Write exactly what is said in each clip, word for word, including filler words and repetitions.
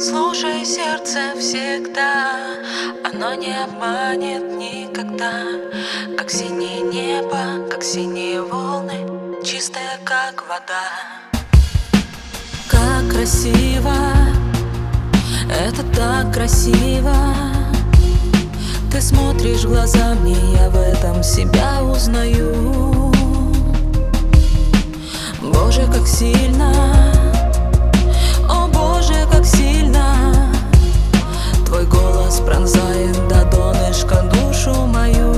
Слушай сердце всегда, оно не обманет никогда. Как синее небо, как синие волны, чистая как вода. Как красиво, это так красиво. Ты смотришь в глаза мне, я в этом себя узнаю. Боже, как сильно, о Боже, как сильно твой голос пронзает до донышка душу мою.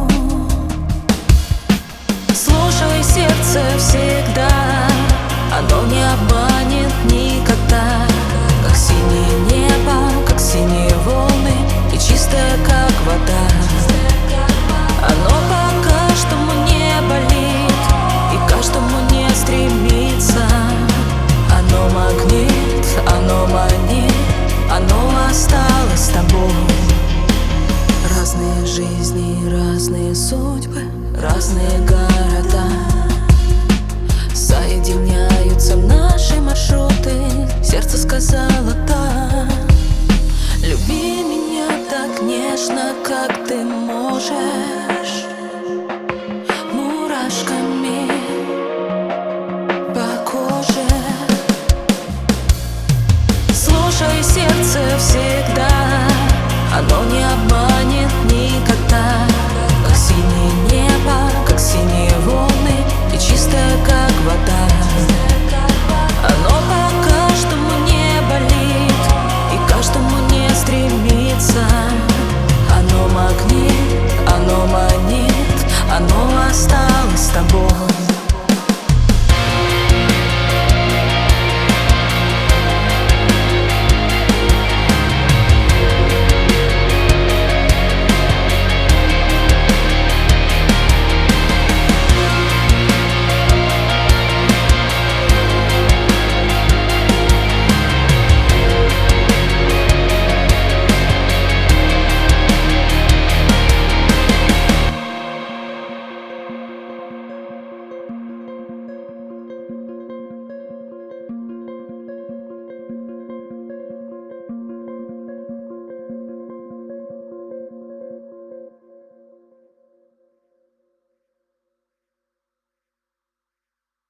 Слушай сердце всегда, оно не обманет никогда. Как синее небо, как синие волны и чистое как вода. Оно пока что не болит и каждому не стремится. Оно магнит, оно манит, оно осталось с тобой. Разные жизни, разные судьбы, разные города. Соединяются наши маршруты. Сердце сказала да. Люби меня так нежно, как ты можешь. Мурашками по коже. Слушай сердце всегда, оно не обманет никогда.